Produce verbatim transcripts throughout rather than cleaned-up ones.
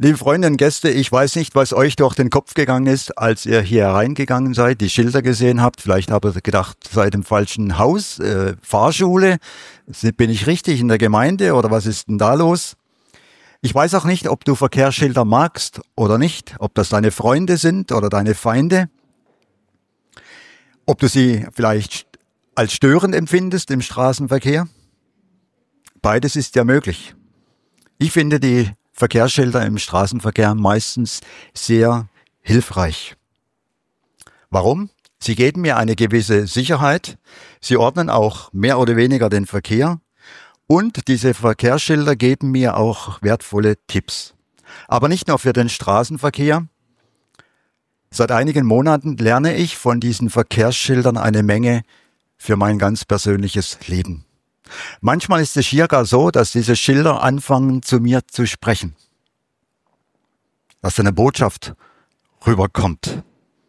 Liebe Freunde und Gäste, ich weiß nicht, was euch durch den Kopf gegangen ist, als ihr hier reingegangen seid, die Schilder gesehen habt. Vielleicht habt ihr gedacht, seid im falschen Haus, äh, Fahrschule. Bin ich richtig in der Gemeinde oder was ist denn da los? Ich weiß auch nicht, ob du Verkehrsschilder magst oder nicht, ob das deine Freunde sind oder deine Feinde, ob du sie vielleicht als störend empfindest im Straßenverkehr. Beides ist ja möglich. Ich finde die Verkehrsschilder im Straßenverkehr meistens sehr hilfreich. Warum? Sie geben mir eine gewisse Sicherheit, sie ordnen auch mehr oder weniger den Verkehr und diese Verkehrsschilder geben mir auch wertvolle Tipps. Aber nicht nur für den Straßenverkehr. Seit einigen Monaten lerne ich von diesen Verkehrsschildern eine Menge für mein ganz persönliches Leben. Manchmal ist es hier gar so, dass diese Schilder anfangen, zu mir zu sprechen. Dass eine Botschaft rüberkommt.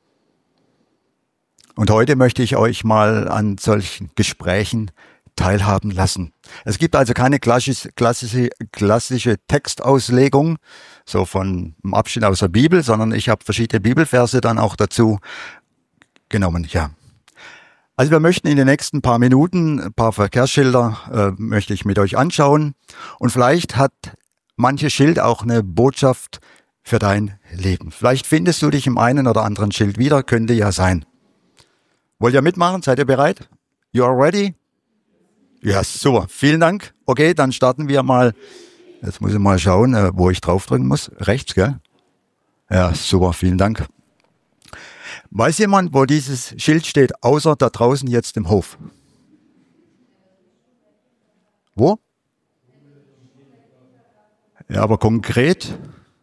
Und heute möchte ich euch mal an solchen Gesprächen teilhaben lassen. Es gibt also keine klassische, klassische, klassische Textauslegung, so von einem Abschnitt aus der Bibel, sondern ich habe verschiedene Bibelverse dann auch dazu genommen, ja. Also wir möchten in den nächsten paar Minuten ein paar Verkehrsschilder äh, möchte ich mit euch anschauen und vielleicht hat manches Schild auch eine Botschaft für dein Leben. Vielleicht findest du dich im einen oder anderen Schild wieder, könnte ja sein. Wollt ihr mitmachen? Seid ihr bereit? You are ready? Ja, super. Vielen Dank. Okay, dann starten wir mal. Jetzt muss ich mal schauen, äh, wo ich draufdrücken muss. Rechts, gell? Ja, super. Vielen Dank. Weiß jemand, wo dieses Schild steht, außer da draußen jetzt im Hof? Wo? Ja, aber konkret?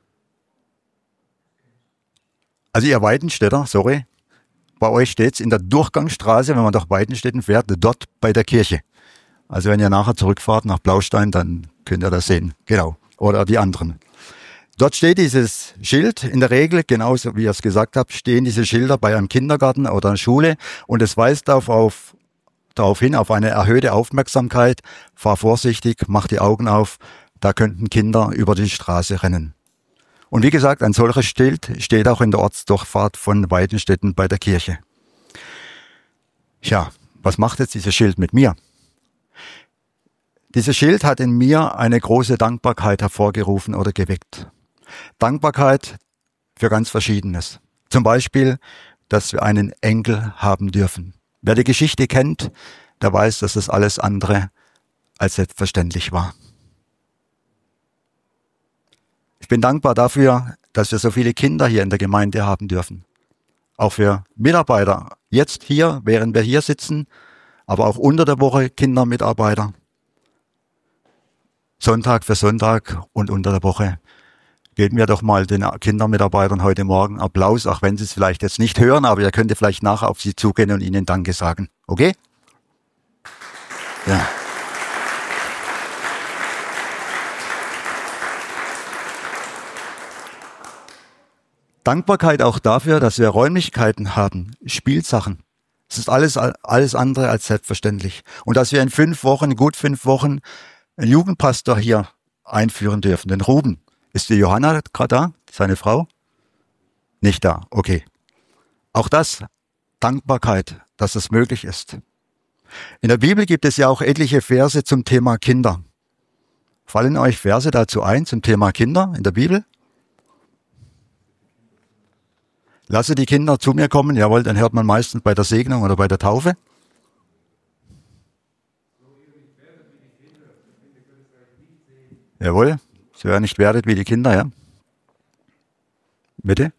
Also ihr Weidenstädter, sorry, bei euch steht's in der Durchgangsstraße, wenn man nach Weidenstädten fährt, dort bei der Kirche. Also wenn ihr nachher zurückfahrt nach Blaustein, dann könnt ihr das sehen. Genau. Oder die anderen. Dort steht dieses Schild, in der Regel, genauso wie ihr es gesagt habt, stehen diese Schilder bei einem Kindergarten oder einer Schule und es weist darauf, auf, darauf hin, auf eine erhöhte Aufmerksamkeit. Fahr vorsichtig, mach die Augen auf, da könnten Kinder über die Straße rennen. Und wie gesagt, ein solches Schild steht auch in der Ortsdurchfahrt von Weidenstetten bei der Kirche. Tja, was macht jetzt dieses Schild mit mir? Dieses Schild hat in mir eine große Dankbarkeit hervorgerufen oder geweckt. Dankbarkeit für ganz Verschiedenes. Zum Beispiel, dass wir einen Enkel haben dürfen. Wer die Geschichte kennt, der weiß, dass das alles andere als selbstverständlich war. Ich bin dankbar dafür, dass wir so viele Kinder hier in der Gemeinde haben dürfen. Auch für Mitarbeiter. Jetzt hier, während wir hier sitzen, aber auch unter der Woche Kindermitarbeiter. Sonntag für Sonntag und unter der Woche. Geben wir doch mal den Kindermitarbeitern heute Morgen Applaus, auch wenn sie es vielleicht jetzt nicht hören, aber ihr könnt vielleicht nachher auf sie zugehen und ihnen Danke sagen. Okay? Ja. Dankbarkeit auch dafür, dass wir Räumlichkeiten haben, Spielsachen. Das ist alles, alles andere als selbstverständlich. Und dass wir in fünf Wochen, gut fünf Wochen, einen Jugendpastor hier einführen dürfen, den Ruben. Ist die Johanna gerade da, seine Frau? Nicht da, okay. Auch das, Dankbarkeit, dass das möglich ist. In der Bibel gibt es ja auch etliche Verse zum Thema Kinder. Fallen euch Verse dazu ein, zum Thema Kinder in der Bibel? Lasse die Kinder zu mir kommen, jawohl, dann hört man meistens bei der Segnung oder bei der Taufe. Jawohl, so ihr nicht werdet wie die Kinder, ja. Bitte?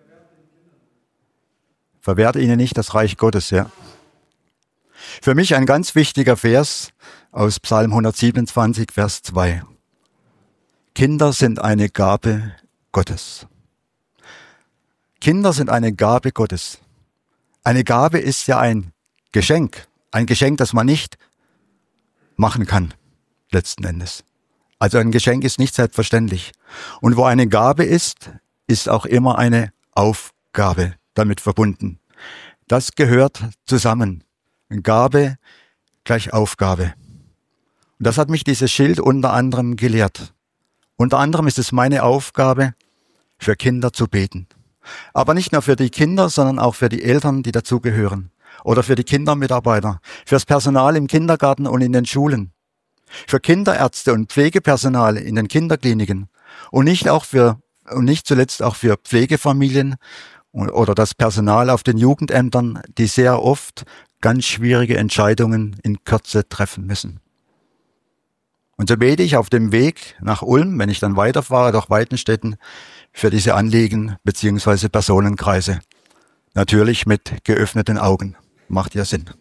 Verwehrt ihnen nicht das Reich Gottes, ja. Für mich ein ganz wichtiger Vers aus Psalm hundertsiebenundzwanzig, Vers zwei. Kinder sind eine Gabe Gottes. Kinder sind eine Gabe Gottes. Eine Gabe ist ja ein Geschenk. Ein Geschenk, das man nicht machen kann, letzten Endes. Also ein Geschenk ist nicht selbstverständlich. Und wo eine Gabe ist, ist auch immer eine Aufgabe damit verbunden. Das gehört zusammen. Gabe gleich Aufgabe. Und das hat mich dieses Schild unter anderem gelehrt. Unter anderem ist es meine Aufgabe, für Kinder zu beten. Aber nicht nur für die Kinder, sondern auch für die Eltern, die dazugehören. Oder für die Kindermitarbeiter, fürs Personal im Kindergarten und in den Schulen. Für Kinderärzte und Pflegepersonal in den Kinderkliniken. Und nicht auch für, und nicht zuletzt auch für Pflegefamilien oder das Personal auf den Jugendämtern, die sehr oft ganz schwierige Entscheidungen in Kürze treffen müssen. Und so bete ich auf dem Weg nach Ulm, wenn ich dann weiterfahre durch Weidenstetten, für diese Anliegen bzw. Personenkreise. Natürlich mit geöffneten Augen. Macht ja Sinn.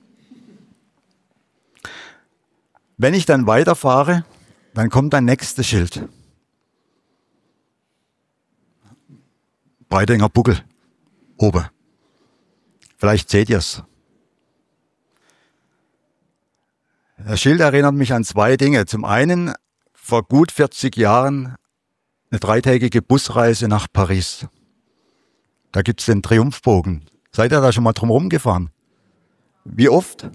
Wenn ich dann weiterfahre, dann kommt ein nächstes Schild. Breitinger Buckel. Oben. Vielleicht seht ihr es. Das Schild erinnert mich an zwei Dinge. Zum einen, vor gut vierzig Jahren eine dreitägige Busreise nach Paris. Da gibt's den Triumphbogen. Seid ihr da schon mal drum rumgefahren? Wie oft?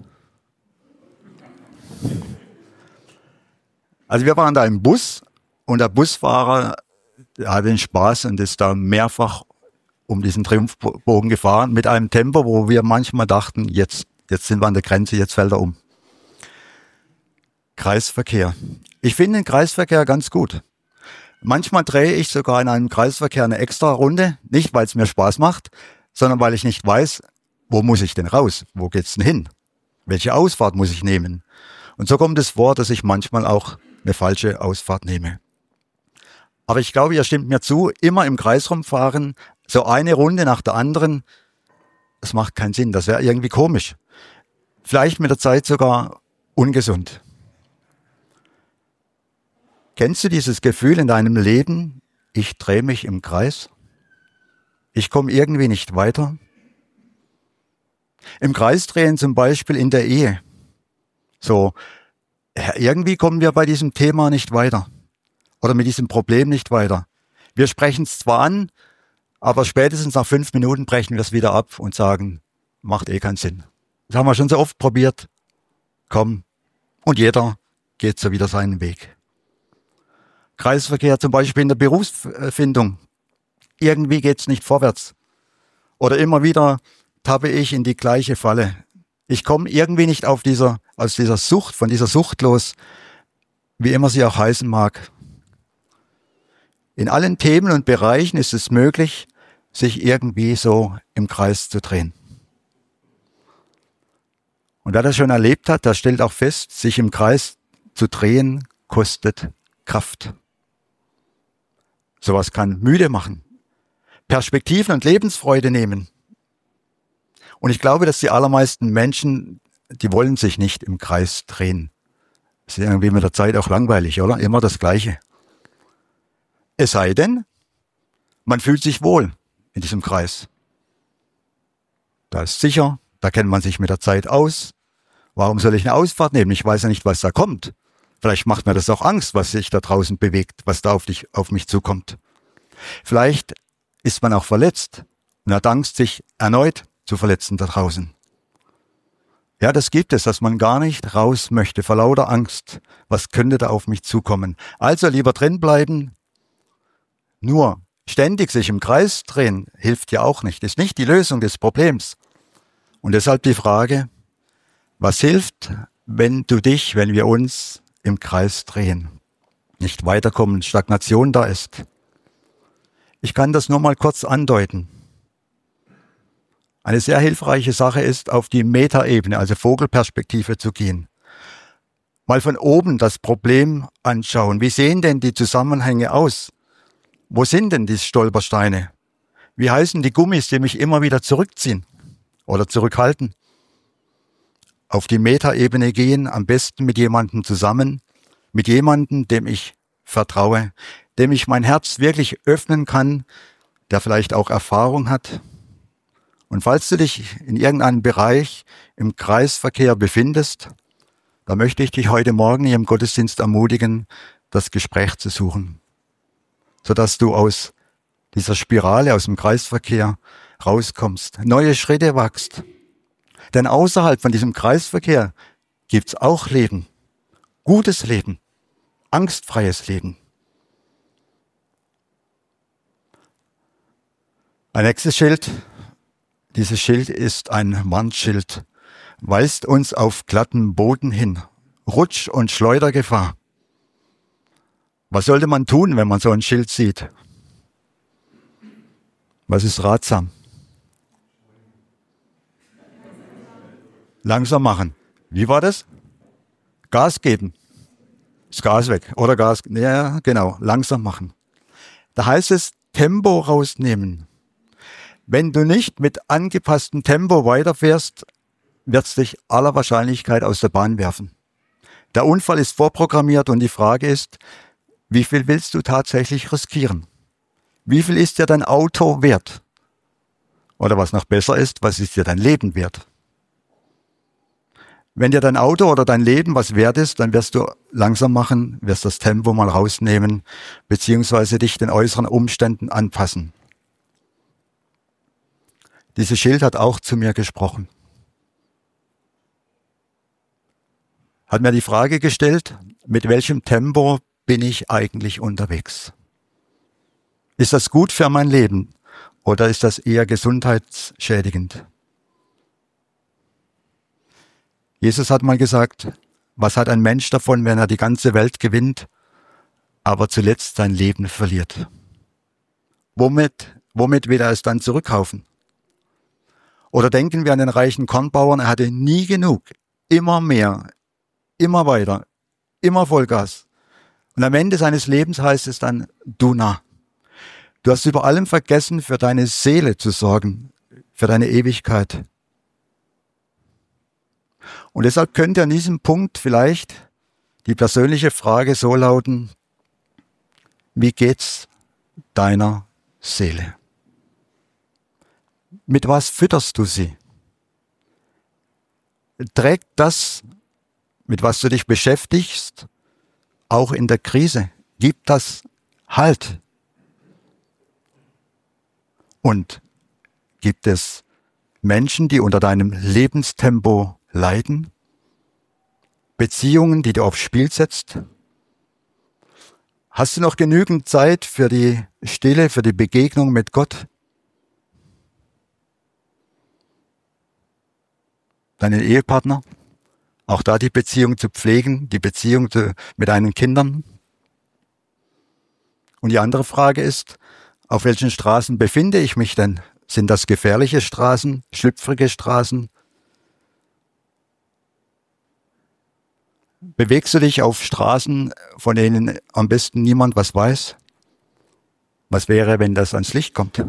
Also wir waren da im Bus und der Busfahrer der hatte den Spaß und ist da mehrfach um diesen Triumphbogen gefahren mit einem Tempo, wo wir manchmal dachten, jetzt, jetzt sind wir an der Grenze, jetzt fällt er um. Kreisverkehr. Ich finde den Kreisverkehr ganz gut. Manchmal drehe ich sogar in einem Kreisverkehr eine extra Runde, nicht weil es mir Spaß macht, sondern weil ich nicht weiß, wo muss ich denn raus? Wo geht's denn hin? Welche Ausfahrt muss ich nehmen? Und so kommt es vor, dass ich manchmal auch eine falsche Ausfahrt nehme. Aber ich glaube, ihr stimmt mir zu, immer im Kreis rumfahren, so eine Runde nach der anderen, das macht keinen Sinn, das wäre irgendwie komisch. Vielleicht mit der Zeit sogar ungesund. Kennst du dieses Gefühl in deinem Leben, ich drehe mich im Kreis? Ich komme irgendwie nicht weiter? Im Kreis drehen zum Beispiel in der Ehe. So, irgendwie kommen wir bei diesem Thema nicht weiter. Oder mit diesem Problem nicht weiter. Wir sprechen es zwar an, aber spätestens nach fünf Minuten brechen wir es wieder ab und sagen, macht eh keinen Sinn. Das haben wir schon so oft probiert. Komm. Und jeder geht so wieder seinen Weg. Kreisverkehr zum Beispiel in der Berufsfindung. Irgendwie geht's nicht vorwärts. Oder immer wieder tappe ich in die gleiche Falle. Ich komme irgendwie nicht auf dieser, aus dieser Sucht, von dieser Sucht los, wie immer sie auch heißen mag. In allen Themen und Bereichen ist es möglich, sich irgendwie so im Kreis zu drehen. Und wer das schon erlebt hat, der stellt auch fest, sich im Kreis zu drehen, kostet Kraft. Sowas kann müde machen, Perspektiven und Lebensfreude nehmen. Und ich glaube, dass die allermeisten Menschen, die wollen sich nicht im Kreis drehen. Das ist irgendwie mit der Zeit auch langweilig, oder? Immer das Gleiche. Es sei denn, man fühlt sich wohl in diesem Kreis. Da ist sicher, da kennt man sich mit der Zeit aus. Warum soll ich eine Ausfahrt nehmen? Ich weiß ja nicht, was da kommt. Vielleicht macht mir das auch Angst, was sich da draußen bewegt, was da auf dich, auf mich zukommt. Vielleicht ist man auch verletzt und hat Angst, sich erneut zu verletzen da draußen. Ja, das gibt es, dass man gar nicht raus möchte, vor lauter Angst. Was könnte da auf mich zukommen? Also lieber drin bleiben. Nur ständig sich im Kreis drehen hilft ja auch nicht, ist nicht die Lösung des Problems. Und deshalb die Frage, was hilft, wenn du dich, wenn wir uns im Kreis drehen, nicht weiterkommen, Stagnation da ist? Ich kann das nur mal kurz andeuten. Eine sehr hilfreiche Sache ist, auf die Metaebene, also Vogelperspektive zu gehen. Mal von oben das Problem anschauen. Wie sehen denn die Zusammenhänge aus? Wo sind denn die Stolpersteine? Wie heißen die Gummis, die mich immer wieder zurückziehen oder zurückhalten? Auf die Metaebene gehen, am besten mit jemandem zusammen, mit jemandem, dem ich vertraue, dem ich mein Herz wirklich öffnen kann, der vielleicht auch Erfahrung hat. Und falls du dich in irgendeinem Bereich im Kreisverkehr befindest, da möchte ich dich heute Morgen hier im Gottesdienst ermutigen, das Gespräch zu suchen, sodass du aus dieser Spirale, aus dem Kreisverkehr rauskommst, neue Schritte wachst. Denn außerhalb von diesem Kreisverkehr gibt's auch Leben, gutes Leben, angstfreies Leben. Ein nächstes Schild. Dieses Schild ist ein Warnschild. Weist uns auf glatten Boden hin. Rutsch- und Schleudergefahr. Was sollte man tun, wenn man so ein Schild sieht? Was ist ratsam? Langsam machen. Wie war das? Gas geben. Das Gas weg. Oder Gas, ja, genau, langsam machen. Da heißt es, Tempo rausnehmen. Wenn du nicht mit angepasstem Tempo weiterfährst, wird es dich aller Wahrscheinlichkeit aus der Bahn werfen. Der Unfall ist vorprogrammiert und die Frage ist, wie viel willst du tatsächlich riskieren? Wie viel ist dir dein Auto wert? Oder was noch besser ist, was ist dir dein Leben wert? Wenn dir dein Auto oder dein Leben was wert ist, dann wirst du langsam machen, wirst das Tempo mal rausnehmen, beziehungsweise dich den äußeren Umständen anpassen. Dieses Schild hat auch zu mir gesprochen. Hat mir die Frage gestellt, mit welchem Tempo bin ich eigentlich unterwegs? Ist das gut für mein Leben oder ist das eher gesundheitsschädigend? Jesus hat mal gesagt, was hat ein Mensch davon, wenn er die ganze Welt gewinnt, aber zuletzt sein Leben verliert? Womit, womit will er es dann zurückkaufen? Oder denken wir an den reichen Kornbauern, er hatte nie genug, immer mehr, immer weiter, immer Vollgas. Und am Ende seines Lebens heißt es dann, du Narr, du hast über allem vergessen, für deine Seele zu sorgen, für deine Ewigkeit. Und deshalb könnte an diesem Punkt vielleicht die persönliche Frage so lauten, wie geht's deiner Seele? Mit was fütterst du sie? Trägt das, mit was du dich beschäftigst, auch in der Krise? Gibt das Halt? Und gibt es Menschen, die unter deinem Lebenstempo leiden? Beziehungen, die du aufs Spiel setzt? Hast du noch genügend Zeit für die Stille, für die Begegnung mit Gott? Deinen Ehepartner? Auch da die Beziehung zu pflegen, die Beziehung zu, mit deinen Kindern? Und die andere Frage ist, auf welchen Straßen befinde ich mich denn? Sind das gefährliche Straßen, schlüpfrige Straßen? Bewegst du dich auf Straßen, von denen am besten niemand was weiß? Was wäre, wenn das ans Licht kommt?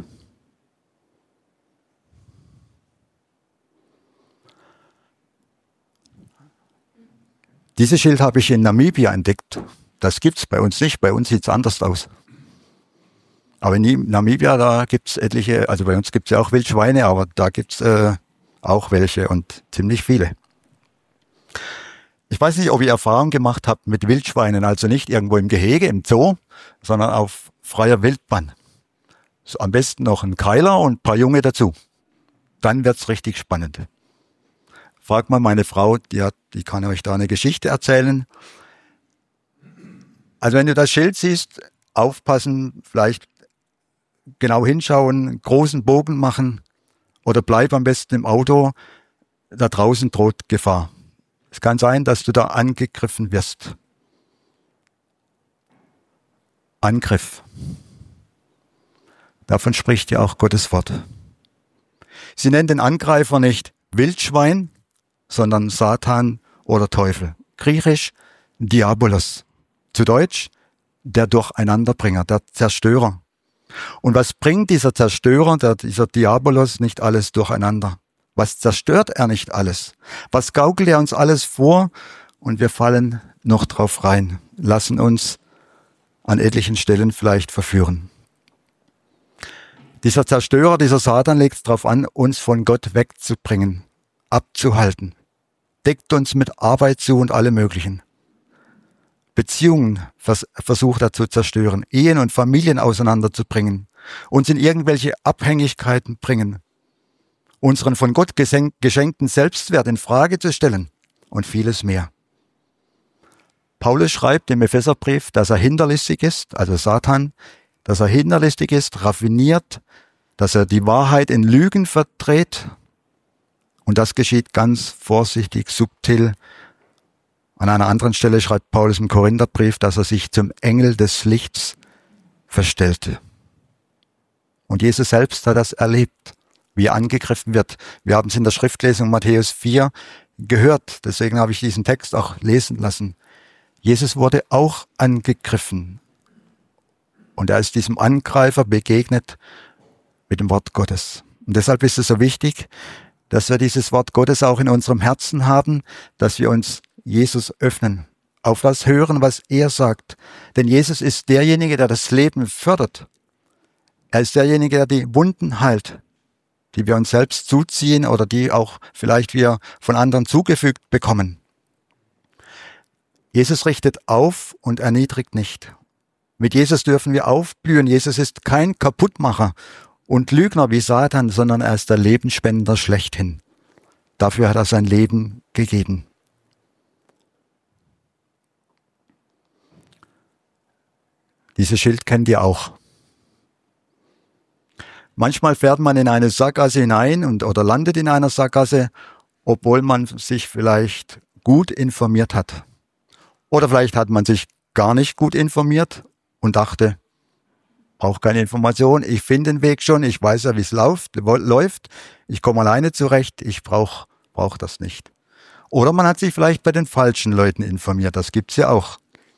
Dieses Schild habe ich in Namibia entdeckt. Das gibt's bei uns nicht. Bei uns sieht's anders aus. Aber in Namibia, da gibt's etliche, also bei uns gibt's ja auch Wildschweine, aber da gibt's äh, auch welche und ziemlich viele. Ich weiß nicht, ob ihr Erfahrung gemacht habt mit Wildschweinen, also nicht irgendwo im Gehege, im Zoo, sondern auf freier Wildbahn. So, am besten noch ein Keiler und ein paar Junge dazu. Dann wird's richtig spannend. Fragt mal meine Frau, die, hat, die kann euch da eine Geschichte erzählen. Also wenn du das Schild siehst, aufpassen, vielleicht genau hinschauen, großen Bogen machen oder bleib am besten im Auto, da draußen droht Gefahr. Es kann sein, dass du da angegriffen wirst. Angriff. Davon spricht ja auch Gottes Wort. Sie nennt den Angreifer nicht Wildschwein, sondern Satan oder Teufel. Griechisch Diabolos. Zu Deutsch der Durcheinanderbringer, der Zerstörer. Und was bringt dieser Zerstörer, der, dieser Diabolos nicht alles durcheinander? Was zerstört er nicht alles? Was gaukelt er uns alles vor? Und wir fallen noch drauf rein, lassen uns an etlichen Stellen vielleicht verführen. Dieser Zerstörer, dieser Satan legt es darauf an, uns von Gott wegzubringen, abzuhalten. Deckt uns mit Arbeit zu und allem Möglichen. Beziehungen vers- versucht er zu zerstören, Ehen und Familien auseinanderzubringen, uns in irgendwelche Abhängigkeiten bringen, unseren von Gott gesenk- geschenkten Selbstwert in Frage zu stellen und vieles mehr. Paulus schreibt im Epheserbrief, dass er hinterlistig ist, also Satan, dass er hinterlistig ist, raffiniert, dass er die Wahrheit in Lügen verdreht. Und das geschieht ganz vorsichtig, subtil. An einer anderen Stelle schreibt Paulus im Korintherbrief, dass er sich zum Engel des Lichts verstellte. Und Jesus selbst hat das erlebt, wie er angegriffen wird. Wir haben es in der Schriftlesung Matthäus vier gehört. Deswegen habe ich diesen Text auch lesen lassen. Jesus wurde auch angegriffen. Und er ist diesem Angreifer begegnet mit dem Wort Gottes. Und deshalb ist es so wichtig, dass wir dieses Wort Gottes auch in unserem Herzen haben, dass wir uns Jesus öffnen, auf das hören, was er sagt. Denn Jesus ist derjenige, der das Leben fördert. Er ist derjenige, der die Wunden heilt, die wir uns selbst zuziehen oder die auch vielleicht wir von anderen zugefügt bekommen. Jesus richtet auf und erniedrigt nicht. Mit Jesus dürfen wir aufblühen. Jesus ist kein Kaputtmacher und Lügner wie Satan, sondern er ist der Lebensspender schlechthin. Dafür hat er sein Leben gegeben. Dieses Schild kennt ihr auch. Manchmal fährt man in eine Sackgasse hinein und oder landet in einer Sackgasse, obwohl man sich vielleicht gut informiert hat. Oder vielleicht hat man sich gar nicht gut informiert und dachte, brauche keine Information, ich finde den Weg schon, ich weiß ja, wie es läuft, läuft, ich komme alleine zurecht, ich brauche brauch das nicht. Oder man hat sich vielleicht bei den falschen Leuten informiert, das gibt's ja auch.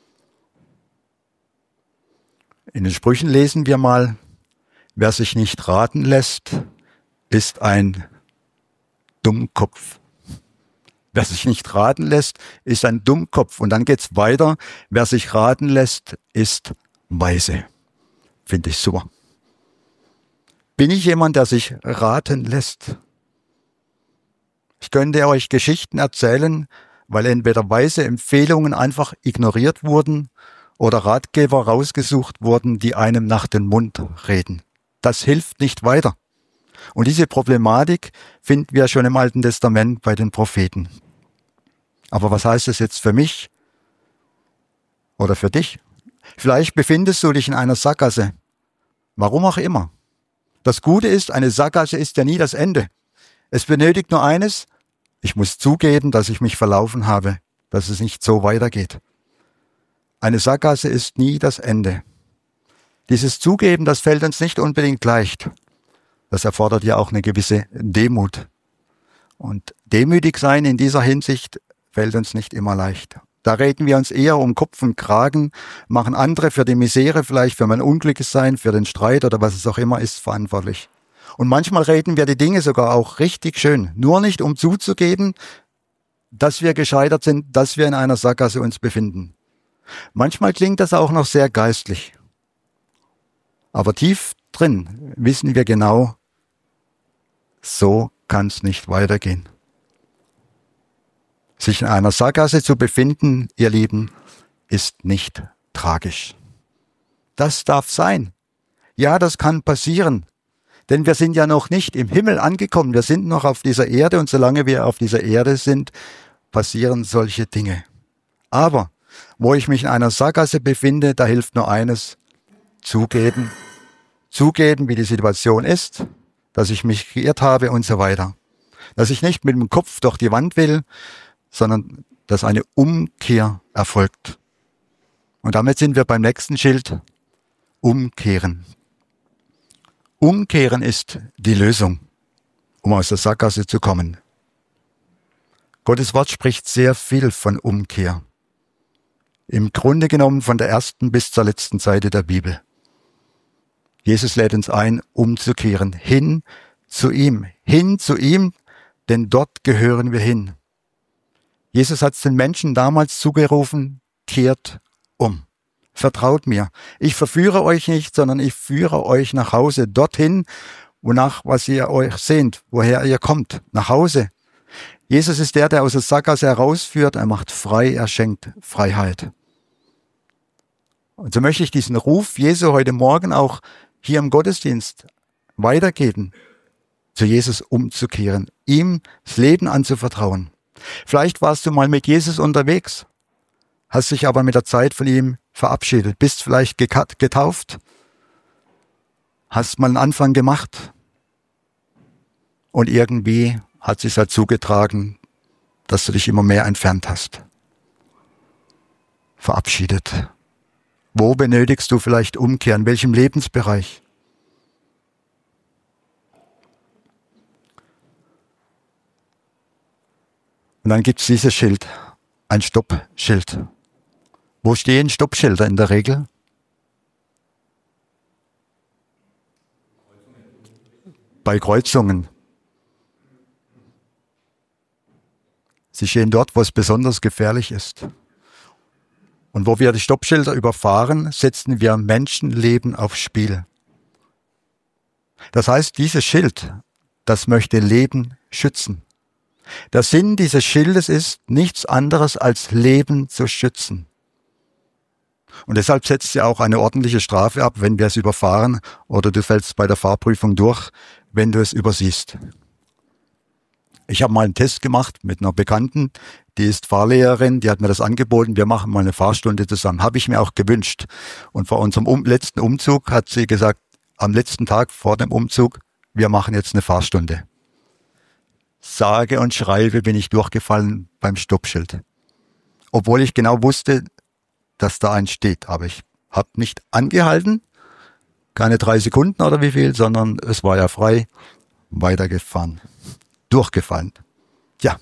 In den Sprüchen lesen wir mal, wer sich nicht raten lässt, ist ein Dummkopf. Wer sich nicht raten lässt, ist ein Dummkopf. Und dann geht's weiter. Wer sich raten lässt, ist weise. Finde ich super. Bin ich jemand, der sich raten lässt? Ich könnte euch Geschichten erzählen, weil entweder weise Empfehlungen einfach ignoriert wurden oder Ratgeber rausgesucht wurden, die einem nach den Mund reden. Das hilft nicht weiter. Und diese Problematik finden wir schon im Alten Testament bei den Propheten. Aber was heißt das jetzt für mich oder für dich? Vielleicht befindest du dich in einer Sackgasse. Warum auch immer. Das Gute ist, eine Sackgasse ist ja nie das Ende. Es benötigt nur eines, ich muss zugeben, dass ich mich verlaufen habe, dass es nicht so weitergeht. Eine Sackgasse ist nie das Ende. Dieses Zugeben, das fällt uns nicht unbedingt leicht. Das erfordert ja auch eine gewisse Demut. Und demütig sein in dieser Hinsicht fällt uns nicht immer leicht. Da reden wir uns eher um Kopf und Kragen, machen andere für die Misere, vielleicht für mein unglückliches Sein, für den Streit oder was es auch immer ist, verantwortlich. Und manchmal reden wir die Dinge sogar auch richtig schön, nur nicht um zuzugeben, dass wir gescheitert sind, dass wir in einer Sackgasse uns befinden. Manchmal klingt das auch noch sehr geistlich. Aber tief drin wissen wir genau, so kann es nicht weitergehen. Sich in einer Sackgasse zu befinden, ihr Lieben, ist nicht tragisch. Das darf sein. Ja, das kann passieren. Denn wir sind ja noch nicht im Himmel angekommen. Wir sind noch auf dieser Erde und solange wir auf dieser Erde sind, passieren solche Dinge. Aber wo ich mich in einer Sackgasse befinde, da hilft nur eines, zugeben. Zugeben, wie die Situation ist, dass ich mich geirrt habe und so weiter. Dass ich nicht mit dem Kopf durch die Wand will, sondern dass eine Umkehr erfolgt. Und damit sind wir beim nächsten Schild, umkehren. Umkehren ist die Lösung, um aus der Sackgasse zu kommen. Gottes Wort spricht sehr viel von Umkehr. Im Grunde genommen von der ersten bis zur letzten Seite der Bibel. Jesus lädt uns ein, umzukehren, hin zu ihm, hin zu ihm, denn dort gehören wir hin. Jesus hat es den Menschen damals zugerufen, kehrt um. Vertraut mir. Ich verführe euch nicht, sondern ich führe euch nach Hause, dorthin, wonach was ihr euch sehnt, woher ihr kommt, nach Hause. Jesus ist der, der aus der Sackgasse herausführt, er macht frei, er schenkt Freiheit. Und so möchte ich diesen Ruf Jesu heute Morgen auch hier im Gottesdienst weitergeben, zu Jesus umzukehren, ihm das Leben anzuvertrauen. Vielleicht warst du mal mit Jesus unterwegs, hast dich aber mit der Zeit von ihm verabschiedet, bist vielleicht getauft, hast mal einen Anfang gemacht und irgendwie hat sich halt zugetragen, dass du dich immer mehr entfernt hast. Verabschiedet. Wo benötigst du vielleicht Umkehr? In welchem Lebensbereich? Und dann gibt es dieses Schild, ein Stoppschild. Wo stehen Stoppschilder in der Regel? Bei Kreuzungen. Sie stehen dort, wo es besonders gefährlich ist. Und wo wir die Stoppschilder überfahren, setzen wir Menschenleben aufs Spiel. Das heißt, dieses Schild, das möchte Leben schützen. Der Sinn dieses Schildes ist nichts anderes als Leben zu schützen. Und deshalb setzt sie auch eine ordentliche Strafe ab, wenn wir es überfahren oder du fällst bei der Fahrprüfung durch, wenn du es übersiehst. Ich habe mal einen Test gemacht mit einer Bekannten, die ist Fahrlehrerin, die hat mir das angeboten, wir machen mal eine Fahrstunde zusammen. Habe ich mir auch gewünscht. Und vor unserem um- letzten Umzug hat sie gesagt, am letzten Tag vor dem Umzug, wir machen jetzt eine Fahrstunde. Sage und schreibe bin ich durchgefallen beim Stoppschild. Obwohl ich genau wusste, dass da eins steht. Aber ich habe nicht angehalten, keine drei Sekunden oder wie viel, sondern es war ja frei, weitergefahren. Durchgefallen. Ja.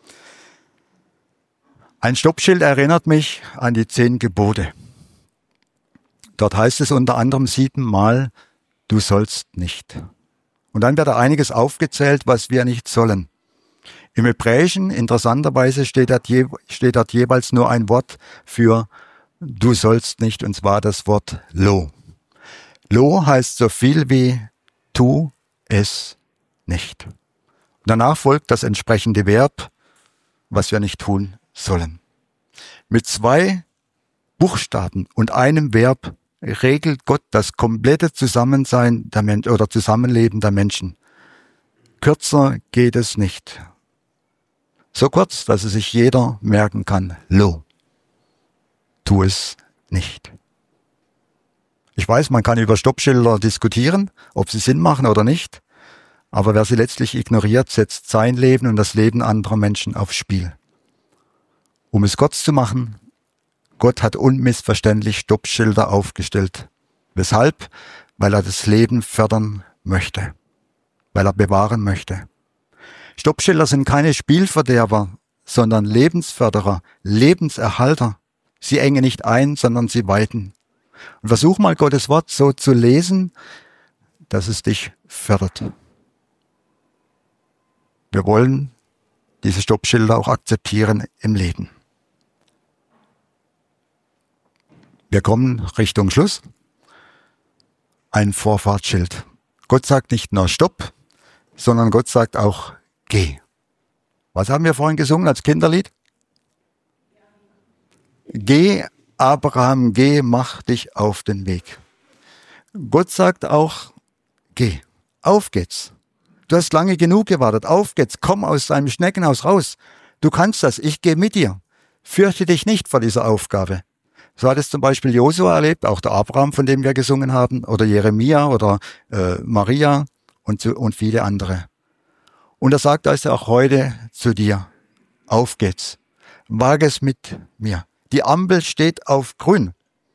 Ein Stoppschild erinnert mich an die zehn Gebote. Dort heißt es unter anderem siebenmal, du sollst nicht. Und dann wird da einiges aufgezählt, was wir nicht sollen. Im Hebräischen, interessanterweise, steht dort, je, steht dort jeweils nur ein Wort für du sollst nicht, und zwar das Wort lo. Lo heißt so viel wie tu es nicht. Danach folgt das entsprechende Verb, was wir nicht tun sollen. Mit zwei Buchstaben und einem Verb regelt Gott das komplette Zusammensein der Men- oder Zusammenleben der Menschen. Kürzer geht es nicht. So kurz, dass es sich jeder merken kann. Lo. Tu es nicht. Ich weiß, man kann über Stoppschilder diskutieren, ob sie Sinn machen oder nicht. Aber wer sie letztlich ignoriert, setzt sein Leben und das Leben anderer Menschen aufs Spiel. Um es kurz zu machen, Gott hat unmissverständlich Stoppschilder aufgestellt. Weshalb? Weil er das Leben fördern möchte. Weil er bewahren möchte. Stoppschilder sind keine Spielverderber, sondern Lebensförderer, Lebenserhalter. Sie engen nicht ein, sondern sie weiten. Und versuch mal Gottes Wort so zu lesen, dass es dich fördert. Wir wollen diese Stoppschilder auch akzeptieren im Leben. Wir kommen Richtung Schluss. Ein Vorfahrtsschild. Gott sagt nicht nur Stopp, sondern Gott sagt auch Geh. Was haben wir vorhin gesungen als Kinderlied? Geh, Abraham, geh, mach dich auf den Weg. Gott sagt auch Geh. Auf geht's. Du hast lange genug gewartet. Auf geht's. Komm aus deinem Schneckenhaus raus. Du kannst das. Ich gehe mit dir. Fürchte dich nicht vor dieser Aufgabe. So hat es zum Beispiel Josua erlebt, auch der Abraham, von dem wir gesungen haben, oder Jeremia oder äh, Maria und, so, und viele andere. Und er sagt also auch heute zu dir, auf geht's. Wage es mit mir. Die Ampel steht auf grün.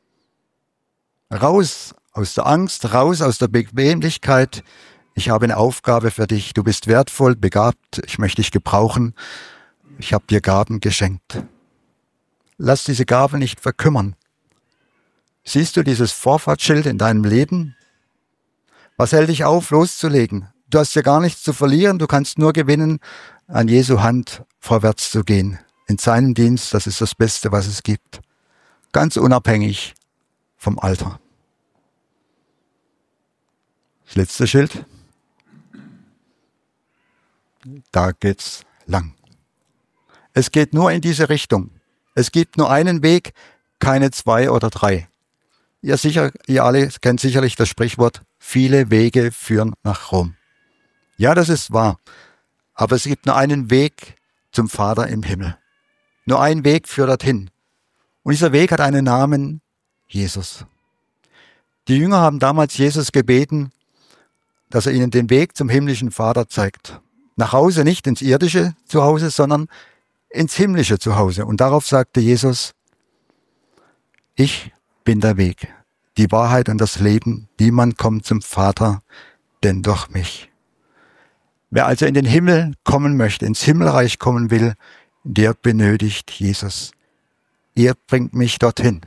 Raus aus der Angst, raus aus der Bequemlichkeit. Ich habe eine Aufgabe für dich. Du bist wertvoll, begabt. Ich möchte dich gebrauchen. Ich habe dir Gaben geschenkt. Lass diese Gabe nicht verkümmern. Siehst du dieses Vorfahrtsschild in deinem Leben? Was hält dich auf, loszulegen? Du hast ja gar nichts zu verlieren. Du kannst nur gewinnen, an Jesu Hand vorwärts zu gehen. In seinem Dienst, das ist das Beste, was es gibt. Ganz unabhängig vom Alter. Das letzte Schild. Da geht's lang. Es geht nur in diese Richtung. Es gibt nur einen Weg, keine zwei oder drei. Ihr, sicher, ihr alle kennt sicherlich das Sprichwort, viele Wege führen nach Rom. Ja, das ist wahr. Aber es gibt nur einen Weg zum Vater im Himmel. Nur ein Weg führt dorthin. Und dieser Weg hat einen Namen, Jesus. Die Jünger haben damals Jesus gebeten, dass er ihnen den Weg zum himmlischen Vater zeigt. Nach Hause, nicht ins irdische Zuhause, sondern ins himmlische Zuhause. Und darauf sagte Jesus, ich bin der Weg, die Wahrheit und das Leben. Niemand kommt zum Vater, denn durch mich. Wer also in den Himmel kommen möchte, ins Himmelreich kommen will, der benötigt Jesus. Er bringt mich dorthin.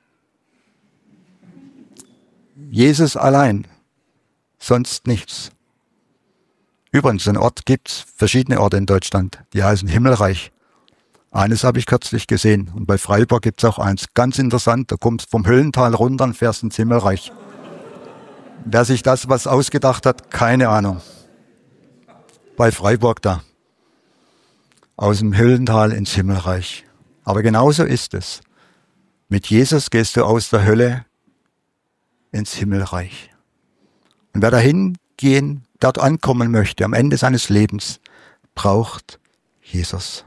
Jesus allein, sonst nichts. Übrigens, einen Ort gibt's, verschiedene Orte in Deutschland, die heißen Himmelreich. Eines habe ich kürzlich gesehen und bei Freiburg gibt's auch eins. Ganz interessant, da kommst vom Höllental runter und fährst ins Himmelreich. Wer sich das was ausgedacht hat, keine Ahnung. Bei Freiburg da. Aus dem Höllental ins Himmelreich. Aber genauso ist es. Mit Jesus gehst du aus der Hölle ins Himmelreich. Und wer dahin gehen, dort ankommen möchte, am Ende seines Lebens, braucht Jesus.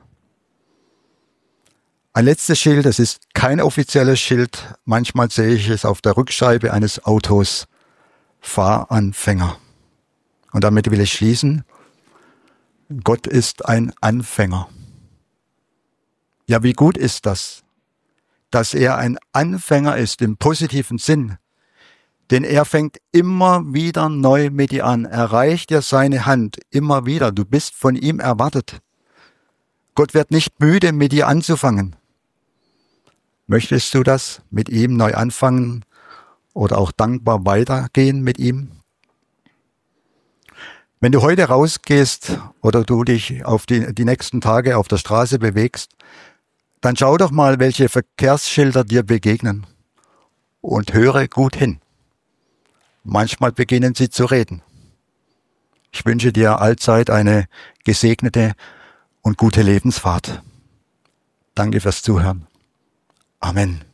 Ein letztes Schild, das ist kein offizielles Schild. Manchmal sehe ich es auf der Rückscheibe eines Autos. Fahranfänger. Und damit will ich schließen. Gott ist ein Anfänger. Ja, wie gut ist das, dass er ein Anfänger ist im positiven Sinn. Denn er fängt immer wieder neu mit dir an. Er reicht dir seine Hand immer wieder. Du bist von ihm erwartet. Gott wird nicht müde, mit dir anzufangen. Möchtest du das mit ihm neu anfangen oder auch dankbar weitergehen mit ihm? Wenn du heute rausgehst oder du dich auf die, die nächsten Tage auf der Straße bewegst, dann schau doch mal, welche Verkehrsschilder dir begegnen und höre gut hin. Manchmal beginnen sie zu reden. Ich wünsche dir allzeit eine gesegnete und gute Lebensfahrt. Danke fürs Zuhören. Amen.